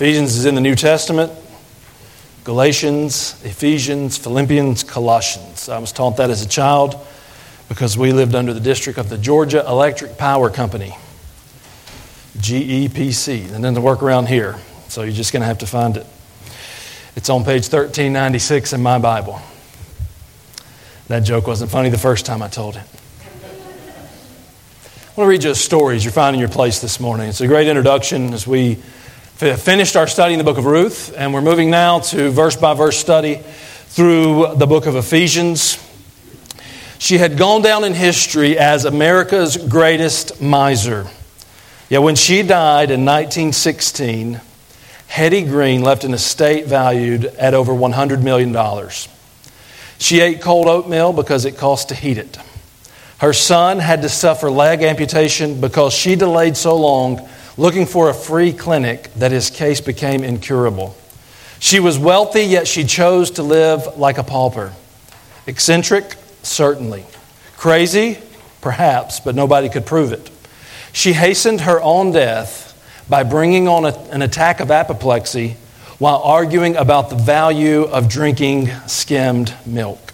Ephesians is in the New Testament. Galatians, Ephesians, Philippians, Colossians. I was taught that as a child because we lived under the district of the Georgia Electric Power Company, GEPC. And then the work around here, so you're just going to have to find it. It's on page 1396 in my Bible. That joke wasn't funny the first time I told it. I want to read you a story as you're finding your place this morning. It's a great introduction as we finished our study in the book of Ruth, and we're moving now to verse-by-verse study through the book of Ephesians. She had gone down in history as America's greatest miser. Yet when she died in 1916, Hetty Green left an estate valued at over $100 million. She ate cold oatmeal because it cost to heat it. Her son had to suffer leg amputation because she delayed so long looking for a free clinic that his case became incurable. She was wealthy, yet she chose to live like a pauper. Eccentric? Certainly. Crazy? Perhaps, but nobody could prove it. She hastened her own death by bringing on an attack of apoplexy while arguing about the value of drinking skimmed milk.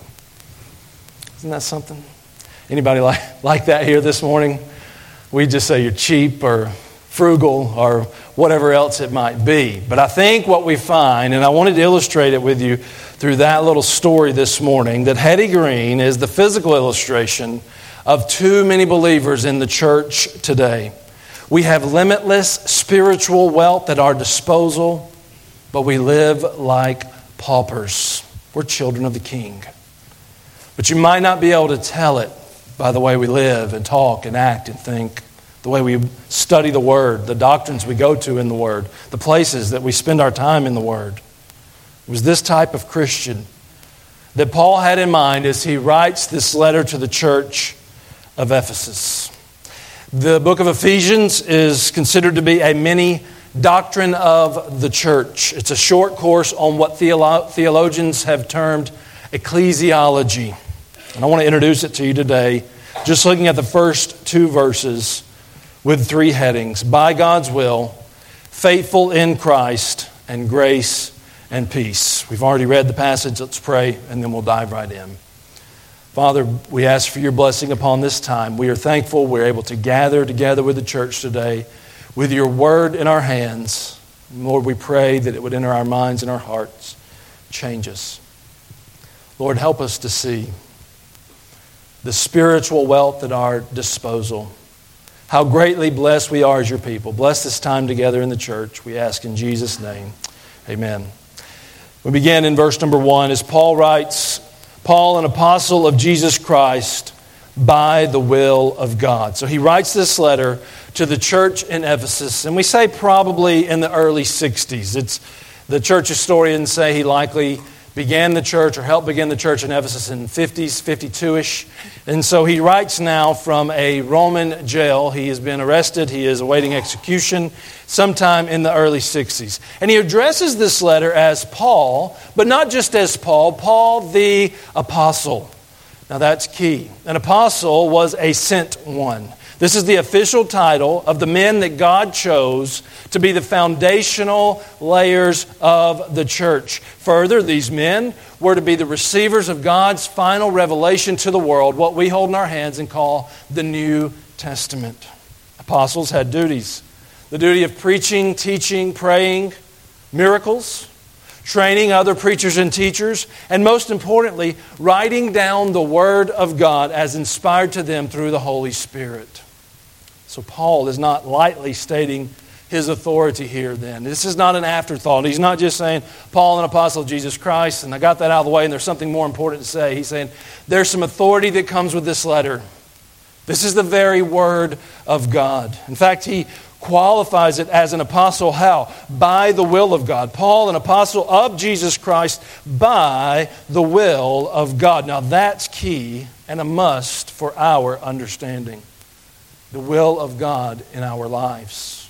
Isn't that something? Anybody like that here this morning? We just say you're cheap or frugal or whatever else it might be. But I think what we find, and I wanted to illustrate it with you through that little story this morning, that Hetty Green is the physical illustration of too many believers in the church today. We have limitless spiritual wealth at our disposal, but we live like paupers. We're children of the King. But you might not be able to tell it by the way we live and talk and act and think, the way we study the Word, the doctrines we go to in the Word, the places that we spend our time in the Word. It was this type of Christian that Paul had in mind as he writes this letter to the church of Ephesus. The book of Ephesians is considered to be a mini doctrine of the church. It's a short course on what theologians have termed ecclesiology. And I want to introduce it to you today, just looking at the first two verses with three headings: by God's will, faithful in Christ, and grace and peace. We've already read the passage. Let's pray, and then we'll dive right in. Father, we ask for your blessing upon this time. We are thankful we're able to gather together with the church today with your word in our hands. Lord, we pray that it would enter our minds and our hearts, change us. Lord, help us to see the spiritual wealth at our disposal. How greatly blessed we are as your people. Bless this time together in the church. We ask in Jesus' name. Amen. We begin in verse number 1 as Paul writes, Paul, an apostle of Jesus Christ, by the will of God. So he writes this letter to the church in Ephesus, and we say probably in the early 60s. The church historians say he likely began the church or helped begin the church in Ephesus in 50s, 52-ish. And so he writes now from a Roman jail. He has been arrested. He is awaiting execution sometime in the early 60s. And he addresses this letter as Paul, but not just as Paul, Paul the apostle. Now that's key. An apostle was a sent one. This is the official title of the men that God chose to be the foundational layers of the church. Further, these men were to be the receivers of God's final revelation to the world, what we hold in our hands and call the New Testament. Apostles had duties. The duty of preaching, teaching, praying, miracles, training other preachers and teachers, and most importantly, writing down the Word of God as inspired to them through the Holy Spirit. So Paul is not lightly stating his authority here then. This is not an afterthought. He's not just saying, Paul, an apostle of Jesus Christ, and I got that out of the way and there's something more important to say. He's saying, there's some authority that comes with this letter. This is the very Word of God. In fact, he qualifies it as an apostle. How? By the will of God. Paul, an apostle of Jesus Christ, by the will of God. Now that's key and a must for our understanding. The will of God in our lives.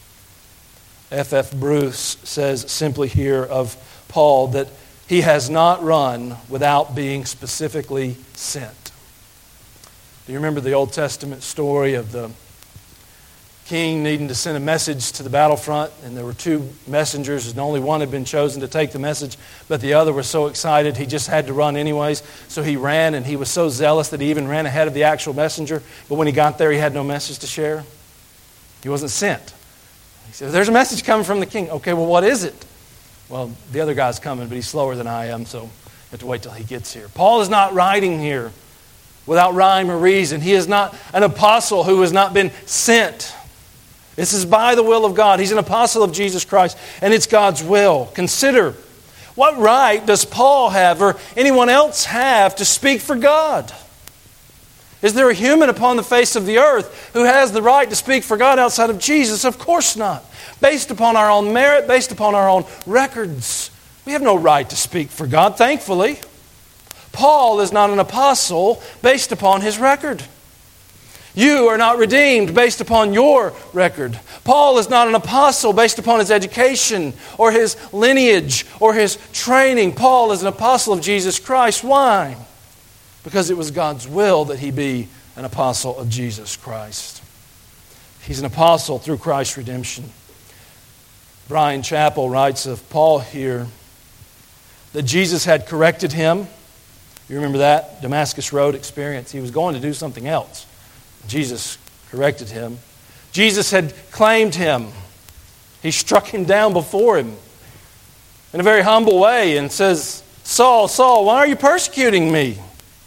F.F. Bruce says simply here of Paul that he has not run without being specifically sent. Do you remember the Old Testament story of the king needing to send a message to the battlefront, and there were two messengers, and only one had been chosen to take the message, but the other was so excited he just had to run anyways. So he ran, and he was so zealous that he even ran ahead of the actual messenger. But when he got there, he had no message to share. He wasn't sent. He said, "There's a message coming from the king." "Okay, well, what is it?" "Well, the other guy's coming, but he's slower than I am, so you have to wait till he gets here." Paul is not writing here without rhyme or reason. He is not an apostle who has not been sent. This is by the will of God. He's an apostle of Jesus Christ, and it's God's will. Consider, what right does Paul have or anyone else have to speak for God? Is there a human upon the face of the earth who has the right to speak for God outside of Jesus? Of course not. Based upon our own merit, based upon our own records, we have no right to speak for God, thankfully. Paul is not an apostle based upon his record. You are not redeemed based upon your record. Paul is not an apostle based upon his education or his lineage or his training. Paul is an apostle of Jesus Christ. Why? Because it was God's will that he be an apostle of Jesus Christ. He's an apostle through Christ's redemption. Brian Chappell writes of Paul here that Jesus had corrected him. You remember that Damascus Road experience? He was going to do something else. Jesus corrected him. Jesus had claimed him. He struck him down before him in a very humble way and says, "Saul, Saul, why are you persecuting me?"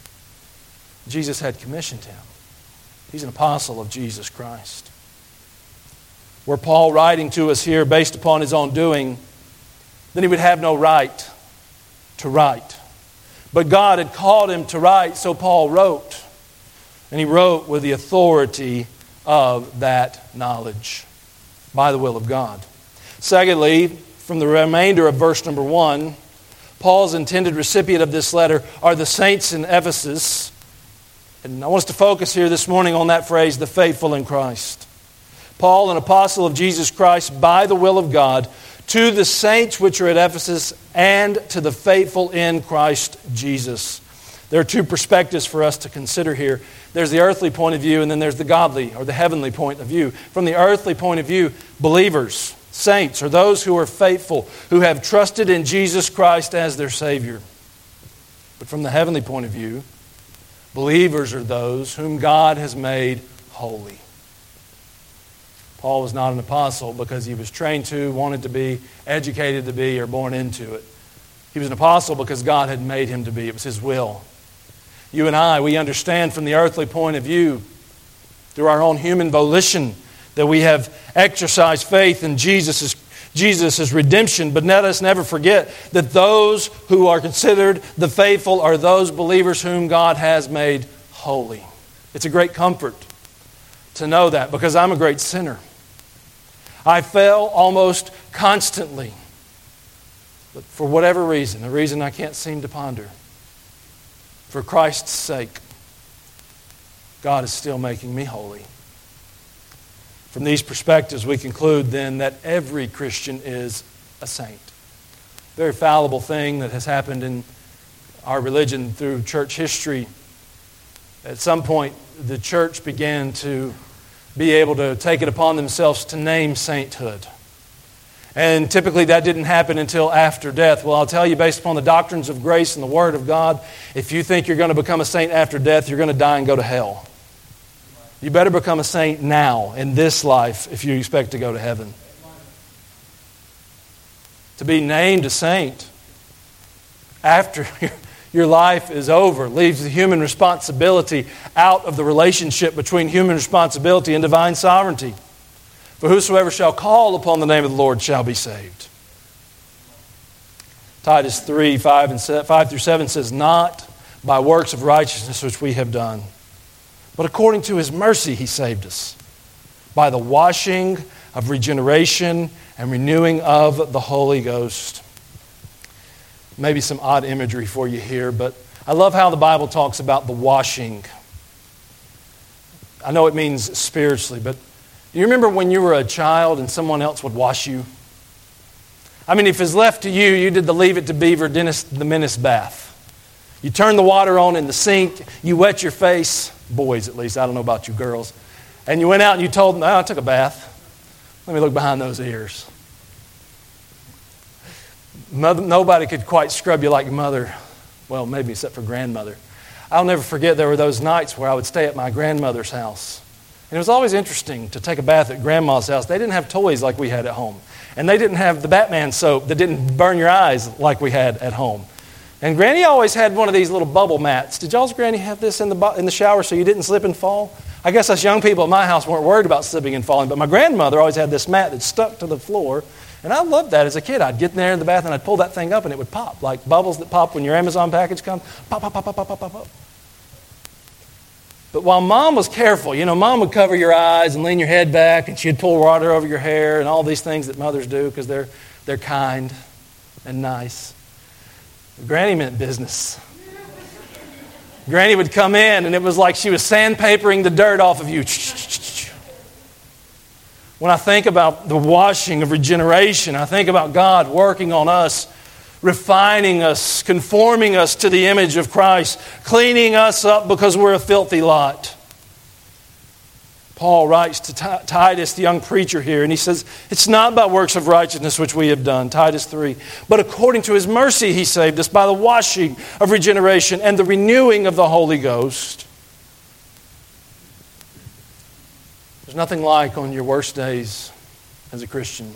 Jesus had commissioned him. He's an apostle of Jesus Christ. Were Paul writing to us here based upon his own doing, then he would have no right to write. But God had called him to write, so Paul wrote. And he wrote with the authority of that knowledge by the will of God. Secondly, from the remainder of verse number 1, Paul's intended recipient of this letter are the saints in Ephesus. And I want us to focus here this morning on that phrase, the faithful in Christ. Paul, an apostle of Jesus Christ by the will of God, to the saints which are at Ephesus and to the faithful in Christ Jesus. There are two perspectives for us to consider here. There's the earthly point of view, and then there's the godly or the heavenly point of view. From the earthly point of view, believers, saints, are those who are faithful, who have trusted in Jesus Christ as their Savior. But from the heavenly point of view, believers are those whom God has made holy. Paul was not an apostle because he was trained to, wanted to be, educated to be, or born into it. He was an apostle because God had made him to be. It was His will. You and I, we understand from the earthly point of view, through our own human volition, that we have exercised faith in Jesus' redemption. But let us never forget that those who are considered the faithful are those believers whom God has made holy. It's a great comfort to know that, because I'm a great sinner. I fail almost constantly. But for whatever reason, a reason I can't seem to ponder, for Christ's sake, God is still making me holy. From these perspectives, we conclude then that every Christian is a saint. Very fallible thing that has happened in our religion through church history. At some point, the church began to be able to take it upon themselves to name sainthood. And typically that didn't happen until after death. Well, I'll tell you, based upon the doctrines of grace and the Word of God, if you think you're going to become a saint after death, you're going to die and go to hell. You better become a saint now, in this life, if you expect to go to heaven. To be named a saint after your life is over leaves the human responsibility out of the relationship between human responsibility and divine sovereignty. For whosoever shall call upon the name of the Lord shall be saved. Titus 3, 5 through 7 says, "Not by works of righteousness which we have done, but according to His mercy He saved us, by the washing of regeneration and renewing of the Holy Ghost." Maybe some odd imagery for you here, but I love how the Bible talks about the washing. I know it means spiritually, but do you remember when you were a child and someone else would wash you? I mean, if it's left to you, you did the Leave It to Beaver Dennis the Menace bath. You turn the water on in the sink, you wet your face, boys at least, I don't know about you girls, and you went out and you told them, I took a bath. Let me look behind those ears. Nobody could quite scrub you like mother. Well, maybe except for grandmother. I'll never forget there were those nights where I would stay at my grandmother's house. And it was always interesting to take a bath at Grandma's house. They didn't have toys like we had at home. And they didn't have the Batman soap that didn't burn your eyes like we had at home. And Granny always had one of these little bubble mats. Did y'all's Granny have this in the shower so you didn't slip and fall? I guess us young people at my house weren't worried about slipping and falling, but my grandmother always had this mat that stuck to the floor. And I loved that as a kid. I'd get in there in the bath and I'd pull that thing up and it would pop, like bubbles that pop when your Amazon package comes. Pop, pop, pop, pop, pop, pop, pop, pop. But while Mom was careful, Mom would cover your eyes and lean your head back, and she'd pull water over your hair and all these things that mothers do because they're kind and nice. Granny meant business. Granny would come in, and it was like she was sandpapering the dirt off of you. When I think about the washing of regeneration, I think about God working on us, refining us, conforming us to the image of Christ, cleaning us up because we're a filthy lot. Paul writes to Titus, the young preacher here, and he says, it's not by works of righteousness which we have done, Titus 3, but according to His mercy He saved us by the washing of regeneration and the renewing of the Holy Ghost. There's nothing like on your worst days as a Christian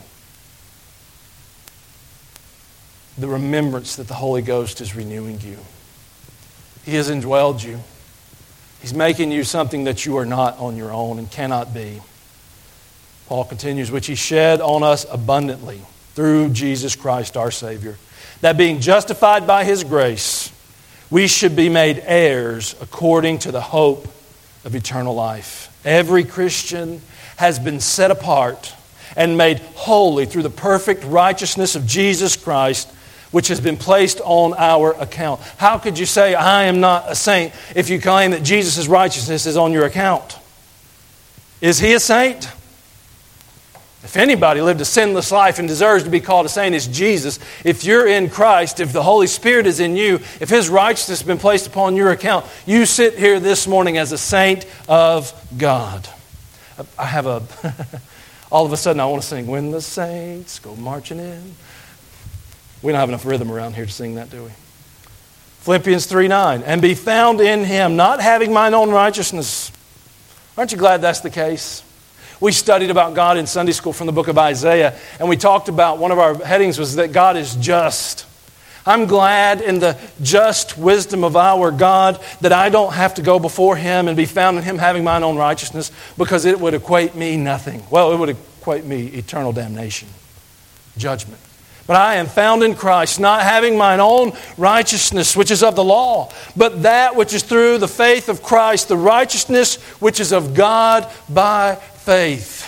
the remembrance that the Holy Ghost is renewing you. He has indwelled you. He's making you something that you are not on your own and cannot be. Paul continues, which He shed on us abundantly through Jesus Christ our Savior, that being justified by His grace, we should be made heirs according to the hope of eternal life. Every Christian has been set apart and made holy through the perfect righteousness of Jesus Christ, which has been placed on our account. How could you say, I am not a saint, if you claim that Jesus' righteousness is on your account? Is He a saint? If anybody lived a sinless life and deserves to be called a saint, it's Jesus. If you're in Christ, if the Holy Spirit is in you, if His righteousness has been placed upon your account, you sit here this morning as a saint of God. I have all of a sudden I want to sing, when the saints go marching in. We don't have enough rhythm around here to sing that, do we? Philippians 3:9, and be found in Him, not having mine own righteousness. Aren't you glad that's the case? We studied about God in Sunday school from the book of Isaiah, and we talked about, one of our headings was that God is just. I'm glad in the just wisdom of our God that I don't have to go before Him and be found in Him having mine own righteousness, because it would equate me nothing. Well, it would equate me eternal damnation, judgment. But I am found in Christ, not having mine own righteousness, which is of the law, but that which is through the faith of Christ, the righteousness which is of God by faith.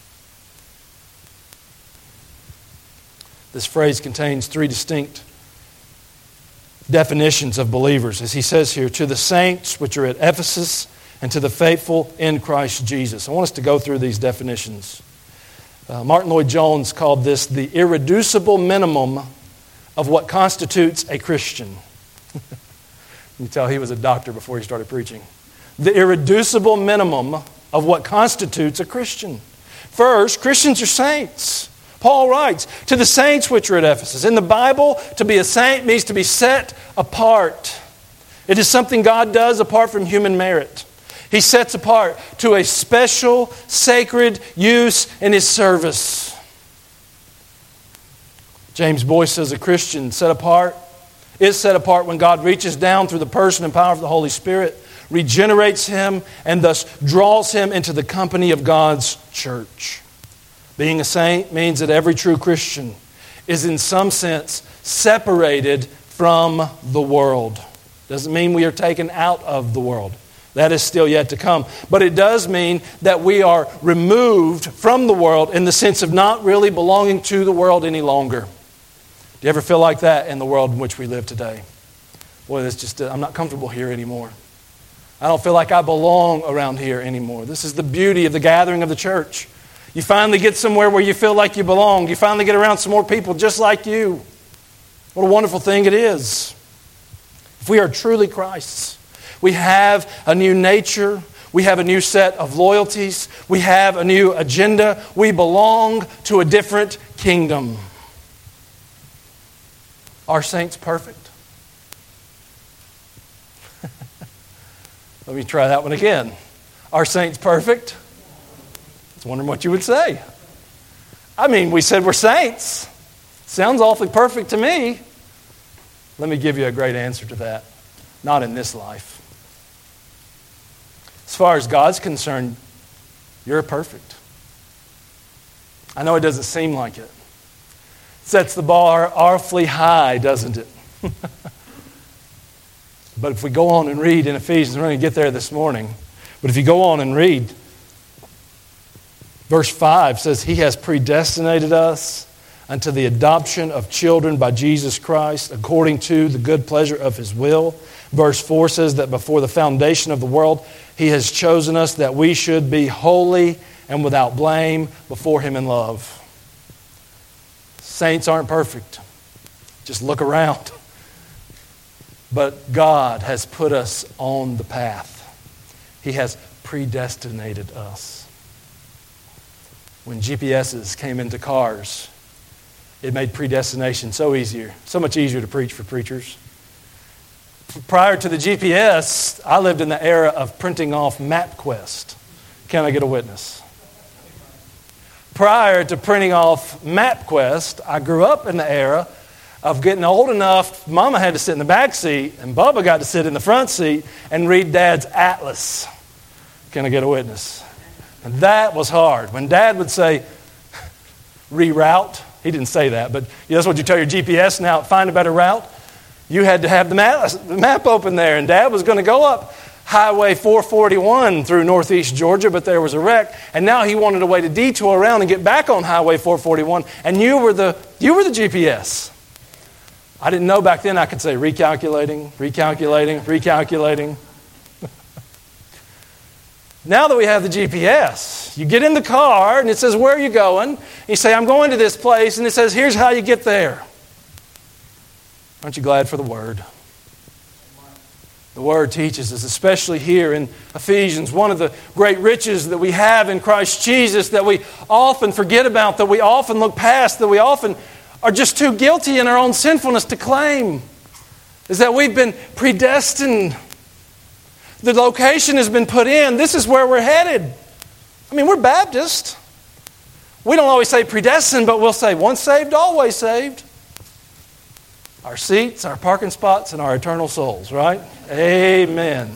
This phrase contains three distinct definitions of believers. As he says here, to the saints which are at Ephesus and to the faithful in Christ Jesus. I want us to go through these definitions. Martin Lloyd-Jones called this the irreducible minimum of what constitutes a Christian. You can tell he was a doctor before he started preaching. The irreducible minimum of what constitutes a Christian. First, Christians are saints. Paul writes, to the saints which are at Ephesus. In the Bible, to be a saint means to be set apart. It is something God does apart from human merit. He sets apart to a special, sacred use in His service. James Boyce says a Christian is set apart when God reaches down through the person and power of the Holy Spirit, regenerates him, and thus draws him into the company of God's church. Being a saint means that every true Christian is in some sense separated from the world. Doesn't mean we are taken out of the world. That is still yet to come. But it does mean that we are removed from the world in the sense of not really belonging to the world any longer. Do you ever feel like that in the world in which we live today? Boy, I'm not comfortable here anymore. I don't feel like I belong around here anymore. This is the beauty of the gathering of the church. You finally get somewhere where you feel like you belong. You finally get around some more people just like you. What a wonderful thing it is. If we are truly Christ's, we have a new nature. We have a new set of loyalties. We have a new agenda. We belong to a different kingdom. Are saints perfect? Let me try that one again. Are saints perfect? I was wondering what you would say. I mean, we said we're saints. Sounds awfully perfect to me. Let me give you a great answer to that. Not in this life. As far as God's concerned, you're perfect. I know it doesn't seem like it. Sets the bar awfully high, doesn't it? But if we go on and read in Ephesians, we're going to get there this morning. But if you go on and read, verse 5 says, He has predestinated us unto the adoption of children by Jesus Christ, according to the good pleasure of His will. Verse 4 says that before the foundation of the world, He has chosen us that we should be holy and without blame before Him in love. Saints aren't perfect. Just look around. But God has put us on the path. He has predestinated us. When GPSs came into cars, it made predestination so much easier to preach for preachers. Prior to the GPS, I lived in the era of printing off MapQuest. Can I get a witness? Prior to printing off MapQuest, I grew up in the era of getting old enough, Mama had to sit in the back seat, and Bubba got to sit in the front seat and read Dad's atlas. Can I get a witness? And that was hard. When Dad would say, reroute, he didn't say that, but that's what you tell your GPS now, find a better route. You had to have the map open there, and Dad was going to go up Highway 441 through northeast Georgia, but there was a wreck, and now he wanted a way to detour around and get back on Highway 441, and you were the GPS. I didn't know back then I could say recalculating. Now that we have the GPS, you get in the car and it says, where are you going? You say, I'm going to this place, and it says, here's how you get there. Aren't you glad for the Word? The Word teaches us, especially here in Ephesians, one of the great riches that we have in Christ Jesus that we often forget about, that we often look past, that we often are just too guilty in our own sinfulness to claim, is that we've been predestined. The location has been put in. This is where we're headed. I mean, we're Baptist. We don't always say predestined, but we'll say once saved, always saved. Our seats, our parking spots, and our eternal souls, right? Amen.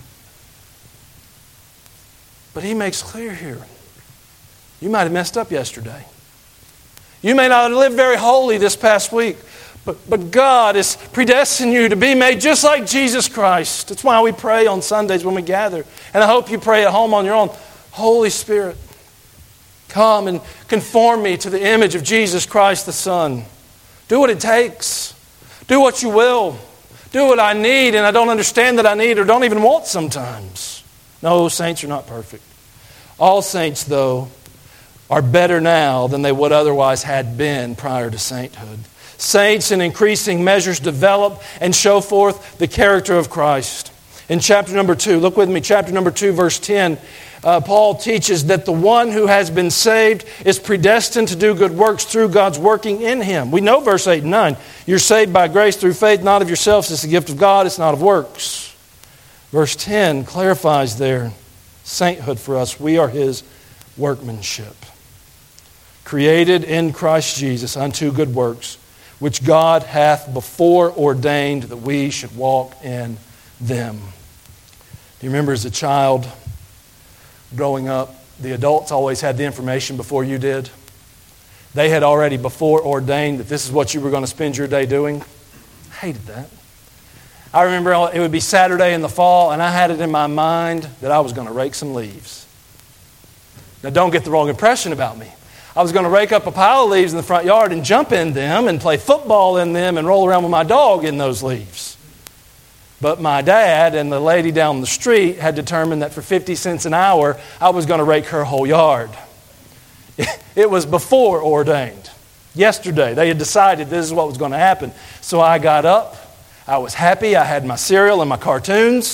But He makes clear here, you might have messed up yesterday. You may not have lived very holy this past week, but God has predestined you to be made just like Jesus Christ. That's why we pray on Sundays when we gather. And I hope you pray at home on your own. Holy Spirit, come and conform me to the image of Jesus Christ the Son. Do what it takes. Do what you will. Do what I need and I don't understand that I need or don't even want sometimes. No, saints are not perfect. All saints, though, are better now than they would otherwise had been prior to sainthood. Saints in increasing measures develop and show forth the character of Christ. In chapter number 2, look with me, chapter number 2, verse 10, Paul teaches that the one who has been saved is predestined to do good works through God's working in him. We know verse 8 and 9. You're saved by grace through faith, not of yourselves. It's the gift of God. It's not of works. Verse 10 clarifies their sainthood for us. We are His workmanship, created in Christ Jesus unto good works, which God hath before ordained that we should walk in them. Do you remember as a child growing up, the adults always had the information before you did? They had already before ordained that this is what you were going to spend your day doing. I hated that. I remember it would be Saturday in the fall, and I had it in my mind that I was going to rake some leaves. Now, don't get the wrong impression about me. I was going to rake up a pile of leaves in the front yard and jump in them and play football in them and roll around with my dog in those leaves. But my dad and the lady down the street had determined that for 50 cents an hour, I was going to rake her whole yard. It was before ordained. Yesterday, they had decided this is what was going to happen. So I got up. I was happy. I had my cereal and my cartoons.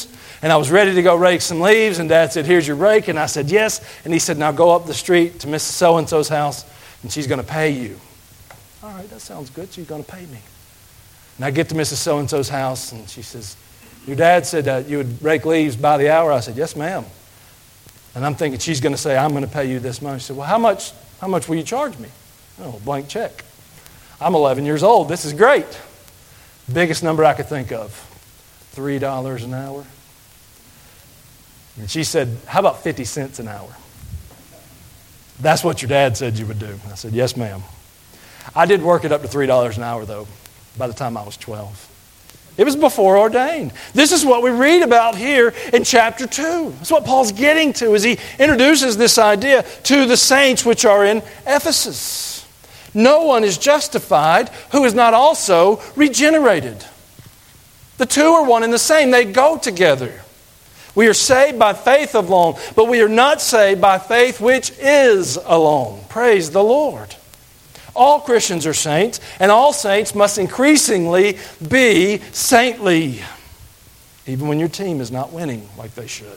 And I was ready to go rake some leaves, and Dad said, here's your rake. And I said, yes. And he said, now go up the street to Mrs. So-and-so's house, and she's going to pay you. All right, that sounds good. She's going to pay me. And I get to Mrs. So-and-so's house, and she says, your dad said you would rake leaves by the hour. I said, yes, ma'am. And I'm thinking she's going to say, I'm going to pay you this much. She said, well, how much will you charge me? Oh, blank check. I'm 11 years old. This is great. Biggest number I could think of, $3 an hour. And she said, how about 50 cents an hour? That's what your dad said you would do. I said, yes, ma'am. I did work it up to $3 an hour, though, by the time I was 12. It was before ordained. This is what we read about here in chapter 2. That's what Paul's getting to as he introduces this idea to the saints which are in Ephesus. No one is justified who is not also regenerated. The two are one and the same. They go together. We are saved by faith alone, but we are not saved by faith which is alone. Praise the Lord. All Christians are saints, and all saints must increasingly be saintly, even when your team is not winning like they should.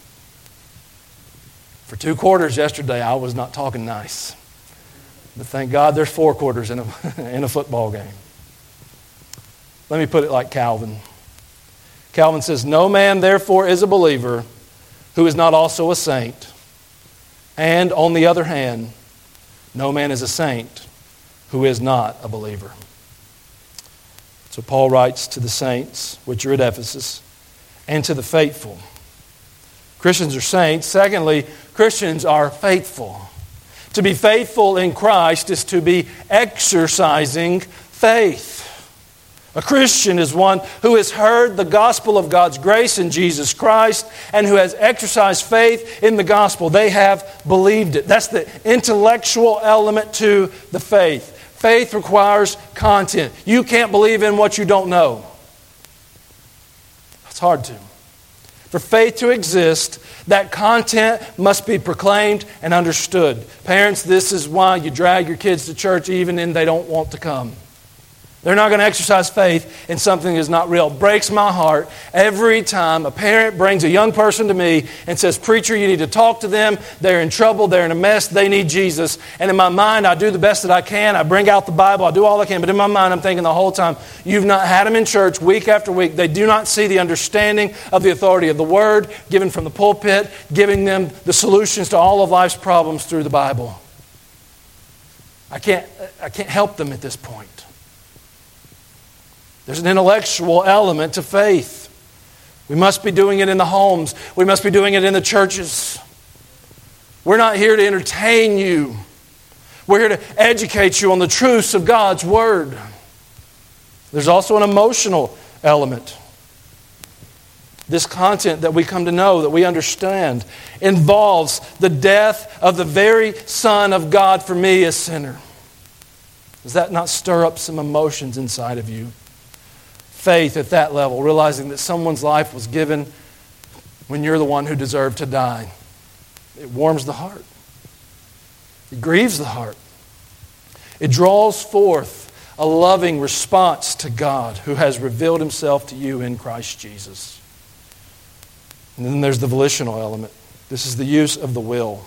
For 2 quarters yesterday, I was not talking nice. But thank God there's 4 quarters in a football game. Let me put it like Calvin. Calvin says, no man therefore is a believer who is not also a saint. And on the other hand, no man is a saint who is not a believer. So Paul writes to the saints, which are at Ephesus, and to the faithful. Christians are saints. Secondly, Christians are faithful. To be faithful in Christ is to be exercising faith. A Christian is one who has heard the gospel of God's grace in Jesus Christ and who has exercised faith in the gospel. They have believed it. That's the intellectual element to the faith. Faith requires content. You can't believe in what you don't know. It's hard to. For faith to exist, that content must be proclaimed and understood. Parents, this is why you drag your kids to church even when they don't want to come. They're not going to exercise faith in something that is not real. It breaks my heart every time a parent brings a young person to me and says, preacher, you need to talk to them. They're in trouble. They're in a mess. They need Jesus. And in my mind, I do the best that I can. I bring out the Bible. I do all I can. But in my mind, I'm thinking the whole time, you've not had them in church week after week. They do not see the understanding of the authority of the Word given from the pulpit, giving them the solutions to all of life's problems through the Bible. I can't help them at this point. There's an intellectual element to faith. We must be doing it in the homes. We must be doing it in the churches. We're not here to entertain you. We're here to educate you on the truths of God's Word. There's also an emotional element. This content that we come to know, that we understand, involves the death of the very Son of God for me, a sinner. Does that not stir up some emotions inside of you? Faith at that level, realizing that someone's life was given when you're the one who deserved to die. It warms the heart. It grieves the heart. It draws forth a loving response to God who has revealed Himself to you in Christ Jesus. And then there's the volitional element. This is the use of the will.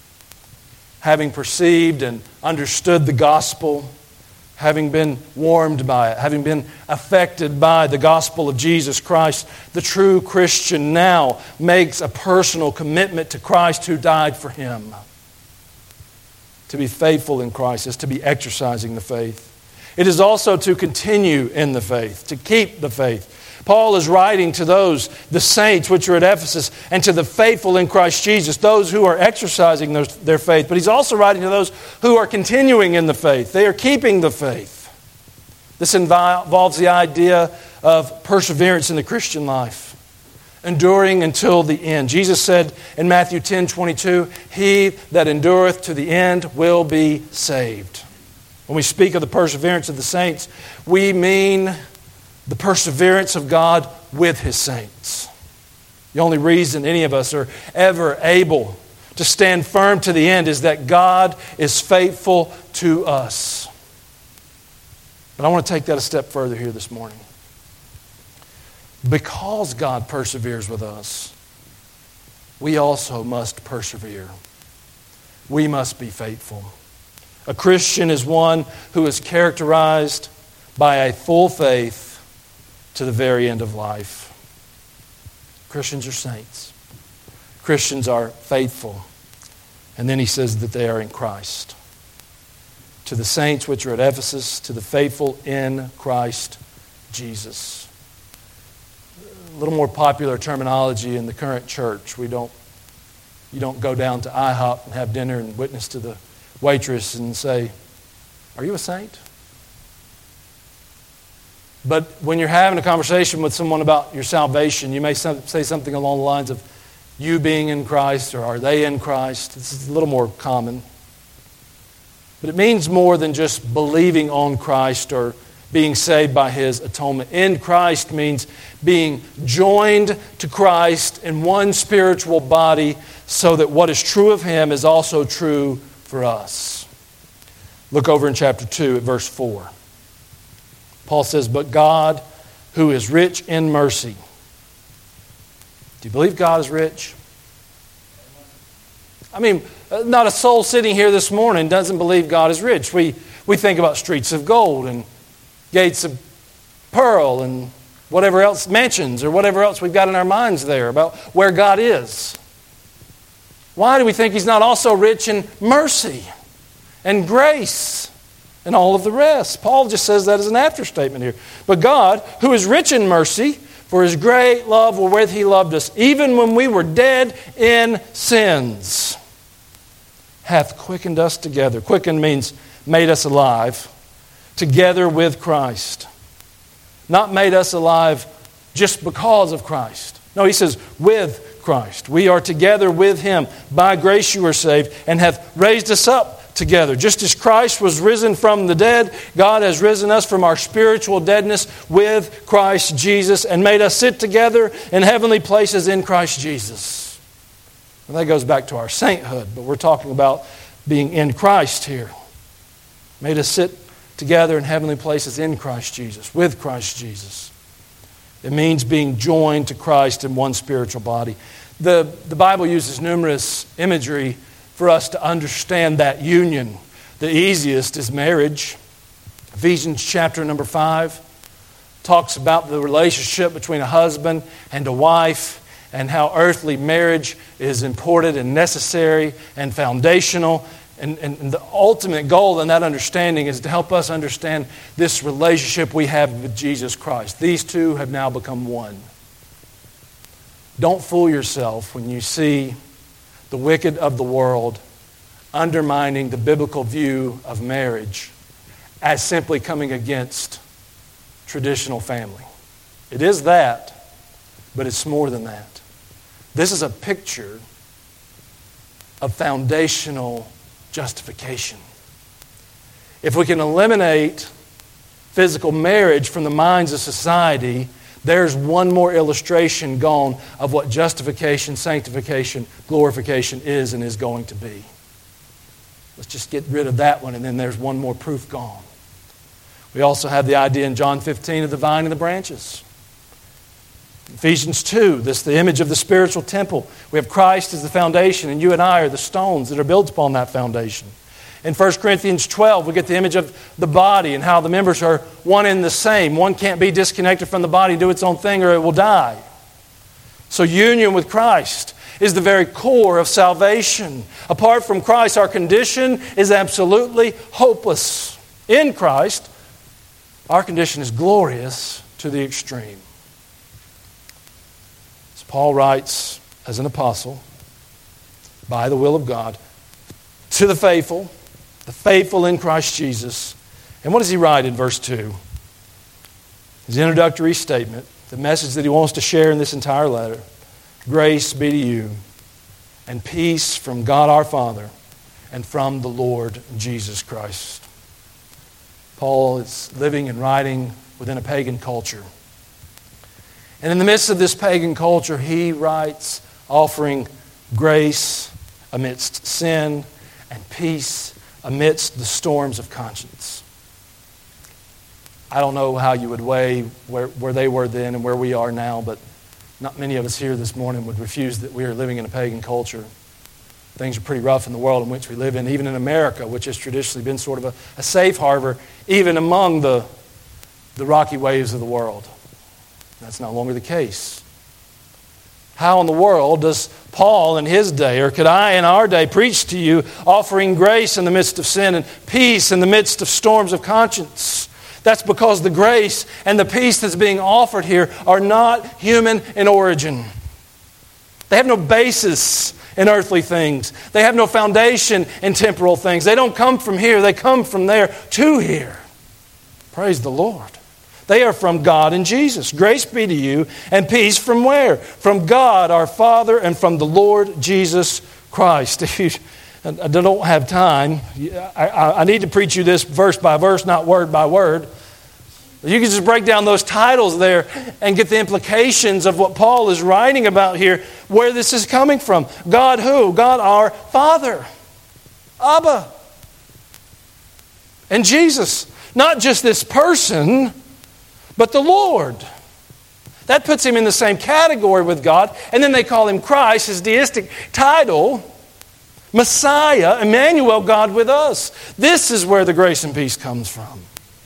Having perceived and understood the gospel, having been warmed by it, having been affected by the gospel of Jesus Christ, the true Christian now makes a personal commitment to Christ who died for him. To be faithful in Christ is to be exercising the faith. It is also to continue in the faith, to keep the faith. Paul is writing to those, the saints which are at Ephesus, and to the faithful in Christ Jesus, those who are exercising their faith. But he's also writing to those who are continuing in the faith. They are keeping the faith. This involves the idea of perseverance in the Christian life, enduring until the end. Jesus said in Matthew 10:22, "He that endureth to the end will be saved." When we speak of the perseverance of the saints, we mean the perseverance of God with His saints. The only reason any of us are ever able to stand firm to the end is that God is faithful to us. But I want to take that a step further here this morning. because God perseveres with us, we also must persevere. We must be faithful. A Christian is one who is characterized by a full faith to the very end of life. Christians are saints. Christians are faithful. And then he says that they are in Christ. To the saints which are at Ephesus, to the faithful in Christ Jesus. A little more popular terminology in the current church. You don't go down to IHOP and have dinner and witness to the waitress and say, "Are you a saint?" But when you're having a conversation with someone about your salvation, you may say something along the lines of, "You being in Christ," or "Are they in Christ?" This is a little more common. But it means more than just believing on Christ or being saved by His atonement. In Christ means being joined to Christ in one spiritual body so that what is true of Him is also true for us. Look over in chapter 2 at verse 4. Paul says, "But God, who is rich in mercy." Do you believe God is rich? I mean, not a soul sitting here this morning doesn't believe God is rich. We think about streets of gold and gates of pearl and whatever else, mansions or whatever else we've got in our minds there about where God is. Why do we think He's not also rich in mercy and grace and all of the rest? Paul just says that as an after statement here. "But God, who is rich in mercy, for His great love wherewith He loved us, even when we were dead in sins, hath quickened us together." Quickened means made us alive together with Christ. Not made us alive just because of Christ. No, he says with Christ. We are together with Him. By grace you are saved, and hath raised us up together. Just as Christ was risen from the dead, God has risen us from our spiritual deadness with Christ Jesus and made us sit together in heavenly places in Christ Jesus. And that goes back to our sainthood, but we're talking about being in Christ here. Made us sit together in heavenly places in Christ Jesus, with Christ Jesus. It means being joined to Christ in one spiritual body. The Bible uses numerous imagery for us to understand that union. The easiest is marriage. Ephesians chapter number 5 talks about the relationship between a husband and a wife and how earthly marriage is important and necessary and foundational. And the ultimate goal in that understanding is to help us understand this relationship we have with Jesus Christ. These two have now become one. Don't fool yourself when you see the wicked of the world undermining the biblical view of marriage as simply coming against traditional family. It is that, but it's more than that. This is a picture of foundational justification. If we can eliminate physical marriage from the minds of society, there's one more illustration gone of what justification, sanctification, glorification is and is going to be. Let's just get rid of that one, and then there's one more proof gone. We also have the idea in John 15 of the vine and the branches. Ephesians 2, this is the image of the spiritual temple. We have Christ as the foundation, and you and I are the stones that are built upon that foundation. In 1 Corinthians 12, we get the image of the body and how the members are one and the same. One can't be disconnected from the body and do its own thing or it will die. So union with Christ is the very core of salvation. Apart from Christ, our condition is absolutely hopeless. In Christ, our condition is glorious to the extreme. Paul writes, as an apostle, by the will of God, to the faithful in Christ Jesus. And what does he write in verse 2? His introductory statement, the message that he wants to share in this entire letter. Grace be to you, and peace from God our Father, and from the Lord Jesus Christ. Paul is living and writing within a pagan culture. And in the midst of this pagan culture, he writes offering grace amidst sin and peace amidst the storms of conscience. I don't know how you would weigh where they were then and where we are now, but not many of us here this morning would refuse that we are living in a pagan culture. Things are pretty rough in the world in which we live in, even in America, which has traditionally been sort of a safe harbor, even among the rocky waves of the world. That's no longer the case. How in the world does Paul in his day, or could I in our day, preach to you offering grace in the midst of sin and peace in the midst of storms of conscience? That's because the grace and the peace that's being offered here are not human in origin. They have no basis in earthly things. They have no foundation in temporal things. They don't come from here. They come from there to here. Praise the Lord. They are from God and Jesus. Grace be to you and peace from where? From God our Father and from the Lord Jesus Christ. I don't have time. I need to preach you this verse by verse, not word by word. You can just break down those titles there and get the implications of what Paul is writing about here, where this is coming from. God who? God our Father. Abba. And Jesus. Not just this person, but the Lord. That puts him in the same category with God. And then they call him Christ, his deistic title. Messiah, Emmanuel, God with us. This is where the grace and peace comes from.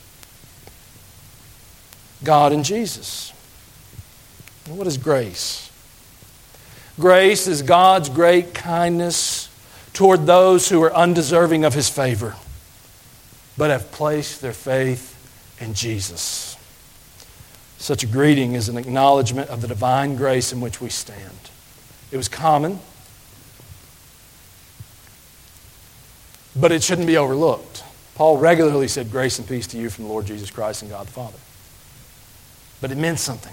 God and Jesus. What is grace? Grace is God's great kindness toward those who are undeserving of His favor, but have placed their faith in Jesus. Such a greeting is an acknowledgement of the divine grace in which we stand. It was common, but it shouldn't be overlooked. Paul regularly said, grace and peace to you from the Lord Jesus Christ and God the Father. But it meant something.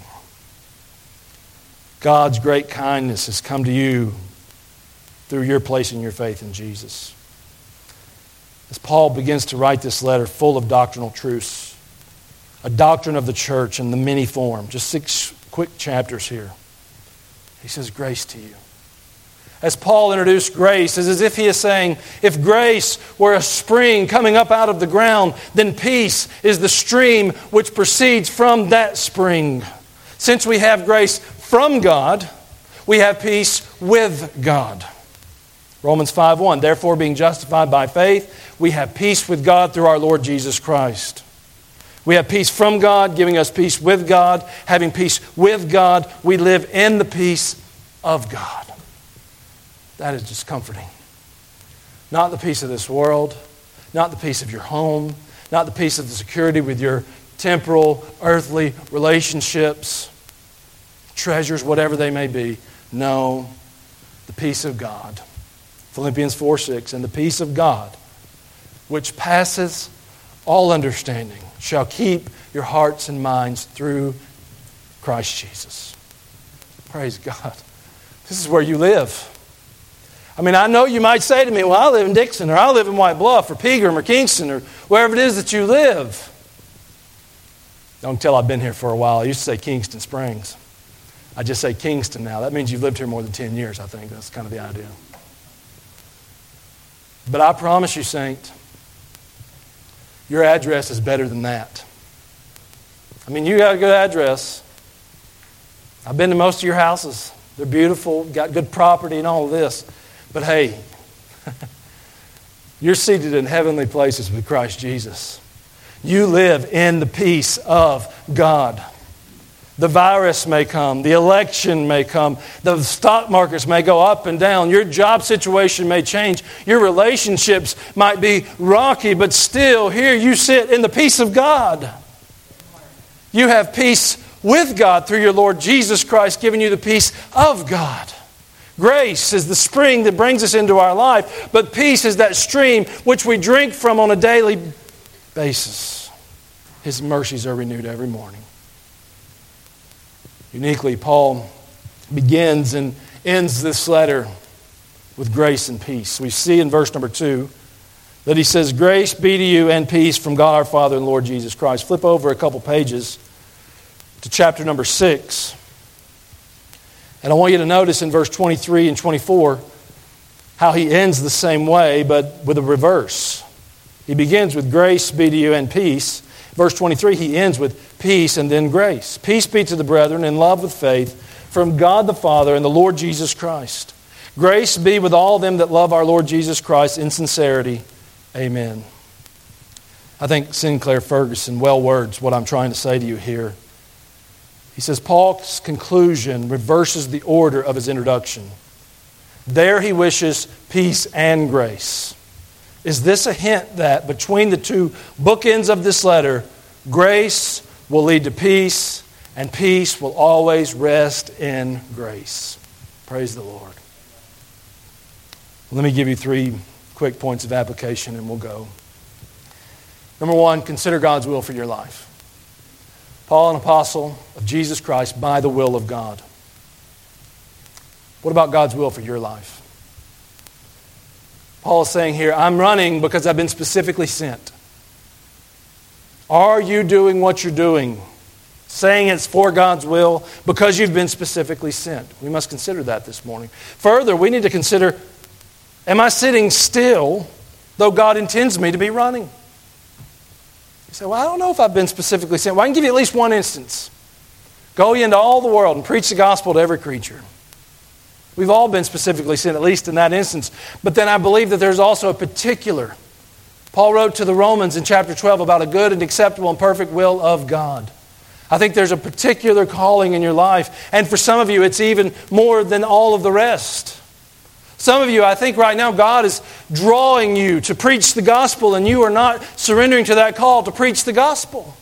God's great kindness has come to you through your placing your faith in Jesus. As Paul begins to write this letter full of doctrinal truths, a doctrine of the church in the many form, just 6 quick chapters here. He says, grace to you. As Paul introduced grace, it's as if he is saying, if grace were a spring coming up out of the ground, then peace is the stream which proceeds from that spring. Since we have grace from God, we have peace with God. Romans 5:1, therefore being justified by faith, we have peace with God through our Lord Jesus Christ. We have peace from God, giving us peace with God. Having peace with God, we live in the peace of God. That is just comforting. Not the peace of this world, not the peace of your home, not the peace of the security with your temporal, earthly relationships, treasures, whatever they may be. No, the peace of God. Philippians 4:6, and the peace of God, which passes all understanding, shall keep your hearts and minds through Christ Jesus. Praise God. This is where you live. I mean, I know you might say to me, well, I live in Dixon, or I live in White Bluff, or Pegram, or Kingston, or wherever it is that you live. Don't tell I've been here for a while. I used to say Kingston Springs. I just say Kingston now. That means you've lived here more than 10 years, I think. That's kind of the idea. But I promise you, Saint, your address is better than that. I mean, you got a good address. I've been to most of your houses. They're beautiful, got good property and all of this. But hey, you're seated in heavenly places with Christ Jesus. You live in the peace of God. The virus may come. The election may come. The stock markets may go up and down. Your job situation may change. Your relationships might be rocky, but still here you sit in the peace of God. You have peace with God through your Lord Jesus Christ, giving you the peace of God. Grace is the spring that brings us into our life, but peace is that stream which we drink from on a daily basis. His mercies are renewed every morning. Uniquely, Paul begins and ends this letter with grace and peace. We see in verse number 2 that he says, grace be to you and peace from God our Father and Lord Jesus Christ. Flip over a couple pages to chapter number 6. And I want you to notice in verse 23 and 24 how he ends the same way, but with a reverse. He begins with grace be to you and peace. Verse 23, he ends with peace and then grace. Peace be to the brethren in love with faith from God the Father and the Lord Jesus Christ. Grace be with all them that love our Lord Jesus Christ in sincerity. Amen. I think Sinclair Ferguson well words what I'm trying to say to you here. He says Paul's conclusion reverses the order of his introduction. There he wishes peace and grace. Is this a hint that between the two bookends of this letter, grace will lead to peace, and peace will always rest in grace? Praise the Lord. Let me give you 3 quick points of application and we'll go. Number 1, consider God's will for your life. Paul, an apostle of Jesus Christ by the will of God. What about God's will for your life? Paul is saying here, I'm running because I've been specifically sent. Are you doing what you're doing? Saying it's for God's will because you've been specifically sent. We must consider that this morning. Further, we need to consider, am I sitting still though God intends me to be running? You say, well, I don't know if I've been specifically sent. Well, I can give you at least one instance. Go ye into all the world and preach the gospel to every creature. We've all been specifically sent, at least in that instance. But then I believe that there's also a particular. Paul wrote to the Romans in chapter 12 about a good and acceptable and perfect will of God. I think there's a particular calling in your life. And for some of you, it's even more than all of the rest. Some of you, I think right now, God is drawing you to preach the gospel and you are not surrendering to that call to preach the gospel.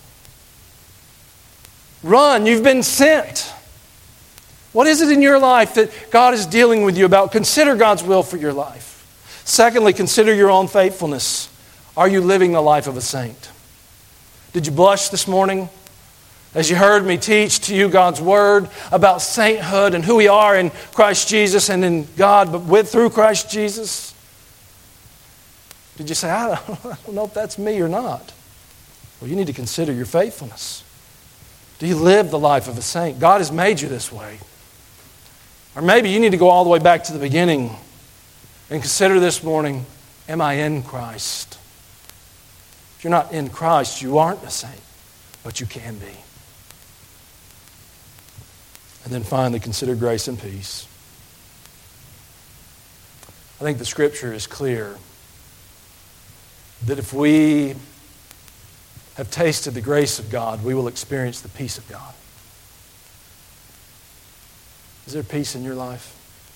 Run, you've been sent. What is it in your life that God is dealing with you about? Consider God's will for your life. Secondly, consider your own faithfulness. Are you living the life of a saint? Did you blush this morning as you heard me teach to you God's Word about sainthood and who we are in Christ Jesus and in God, but through Christ Jesus? Did you say, I don't know if that's me or not? Well, you need to consider your faithfulness. Do you live the life of a saint? God has made you this way. Or maybe you need to go all the way back to the beginning and consider this morning, am I in Christ? If you're not in Christ, you aren't a saint, but you can be. And then finally, consider grace and peace. I think the Scripture is clear that if we have tasted the grace of God, we will experience the peace of God. Is there peace in your life?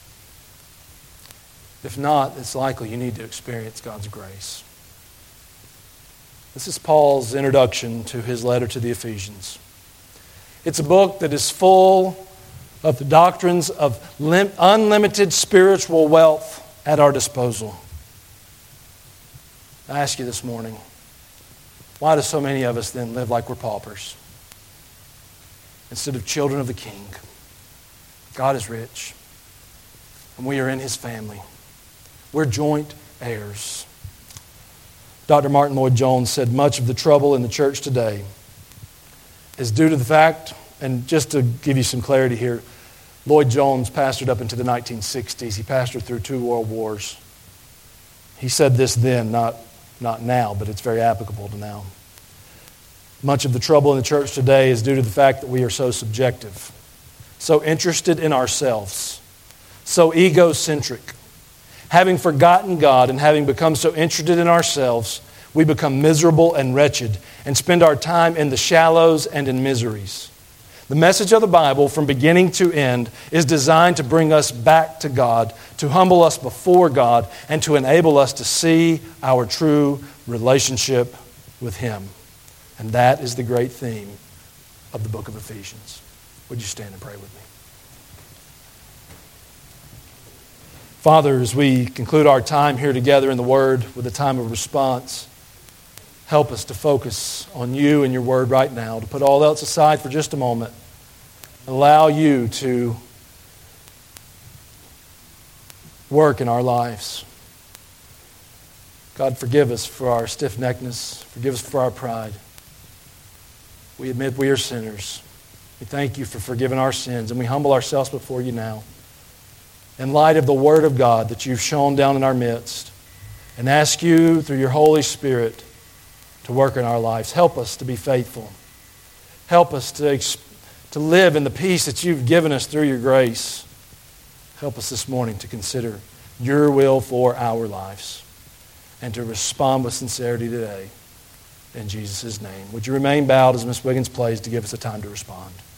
If not, it's likely you need to experience God's grace. This is Paul's introduction to his letter to the Ephesians. It's a book that is full of the doctrines of unlimited spiritual wealth at our disposal. I ask you this morning, why do so many of us then live like we're paupers instead of children of the King? God is rich, and we are in His family. We're joint heirs. Dr. Martin Lloyd-Jones said much of the trouble in the church today is due to the fact, and just to give you some clarity here, Lloyd-Jones pastored up into the 1960s. He pastored through 2 world wars. He said this then, not now, but it's very applicable to now. Much of the trouble in the church today is due to the fact that we are so subjective, so interested in ourselves, so egocentric. Having forgotten God and having become so interested in ourselves, we become miserable and wretched and spend our time in the shallows and in miseries. The message of the Bible from beginning to end is designed to bring us back to God, to humble us before God, and to enable us to see our true relationship with Him. And that is the great theme of the book of Ephesians. Would you stand and pray with me? Father, as we conclude our time here together in the Word with a time of response, help us to focus on You and Your Word right now, to put all else aside for just a moment. Allow You to work in our lives. God, forgive us for our stiff-neckedness. Forgive us for our pride. We admit we are sinners. We thank You for forgiving our sins, and we humble ourselves before You now, in light of the Word of God that You've shown down in our midst, and ask You through Your Holy Spirit to work in our lives. Help us to be faithful. Help us to live in the peace that you've given us through your grace. Help us this morning to consider your will for our lives and to respond with sincerity today. In Jesus' name. Would you remain bowed as Ms. Wiggins plays to give us a time to respond?